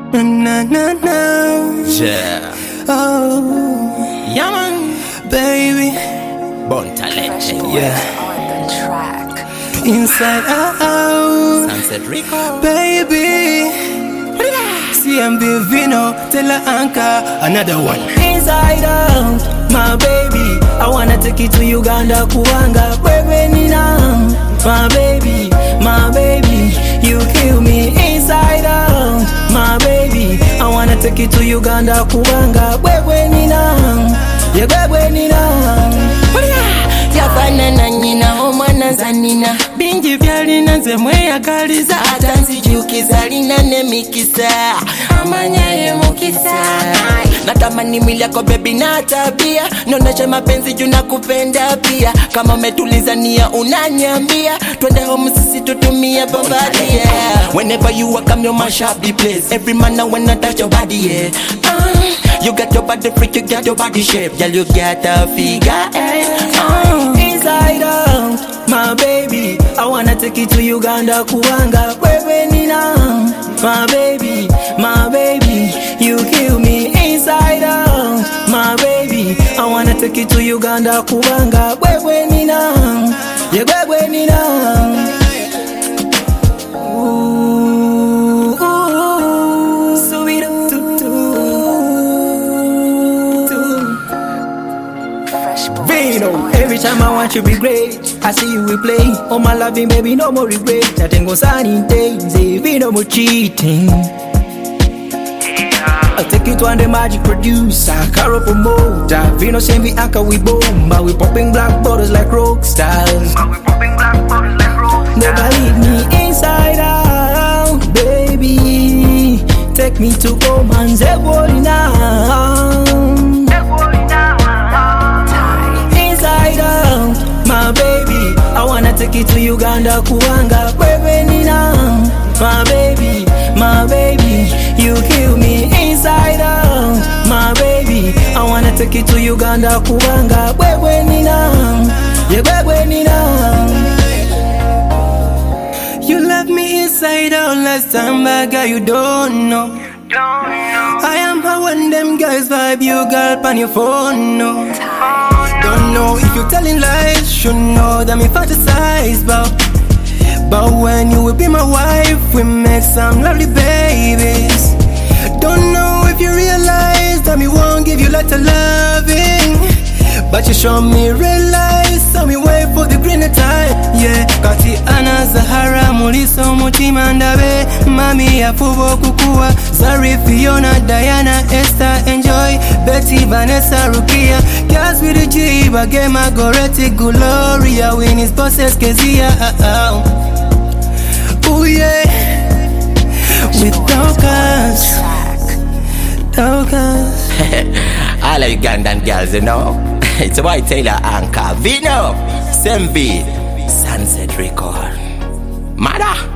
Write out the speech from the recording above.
Na na na. Yeah. Oh, Yeah, man. baby. Born talented. Yeah. On the track. Inside out, Sunset Record. baby. CMB Vino, Tela Anka, another one. Inside out, my baby. I wanna take you to Uganda, Kuanga, baby Nina. My baby, you kill me inside out. My baby, I wanna take you to Uganda, Kuanga, baby Nina. Yeah, baby Nina. Yafanana nyina omwana zanina bingi byalina nze mweyagaliza ata nzijukiza lina nemikisa amanya ye mukisa natamani mwili yako bebi na tabia noneshe mapenzi juu nakupenda pia kama umetuliza nia unanyambia twende home sisi tutumia bombadia whenever you walk I'm your mash up the place every man now when I touch your body yeah you got your body freak you got your body shape girl you got a figure Inside out, my baby. I wanna take you to Uganda, Kuanga, baby Nina. My baby, you kill me inside out. My baby, I wanna take you to Uganda, Kuanga, baby Nina. Yeah, baby Nina. Ooh, ooh, sweet Fresh boys. Vino. Every time I want you be great, I see you we play. Oh my loving baby, no more regret. Nothing goes on in days, Vino more cheating. I'll take you to the magic producer, Caro promoter. Vino send me anchor we bomba. We popping black bottles like rock stars. Never leave me inside out, baby. Take me to Oman's now. Inside out, my baby. I wanna take you to Uganda, Kuanga, baby Nina. My baby, you kill me inside out. My baby, I wanna take you to Uganda, Kuanga, baby Nina. Yeah, baby Nina. You left me inside out last time, but girl, you don't know. I am how when them guys vibe you, girl, on your phone, no. Don't know if you're telling lies, should know that me fantasize, but when you will be my wife, we make some lovely babies. Don't know if you realize that me won't give you lots of loving, but you show me real lies, so me wait for the greener time. Yeah, kati ana Zahara muliso mutima ndabe mami yafubo kukua Zari Fiona Diana Esther Enjoy Betty Vanessa Rukia Girls with the G Bagema Goretti Gloria Winnie's bosses Kezia Oh yeah, with Dokas. All the Ugandan girls, you know. It's White Taylor Anka. Vino. Same beat. Sunset Record. Mother.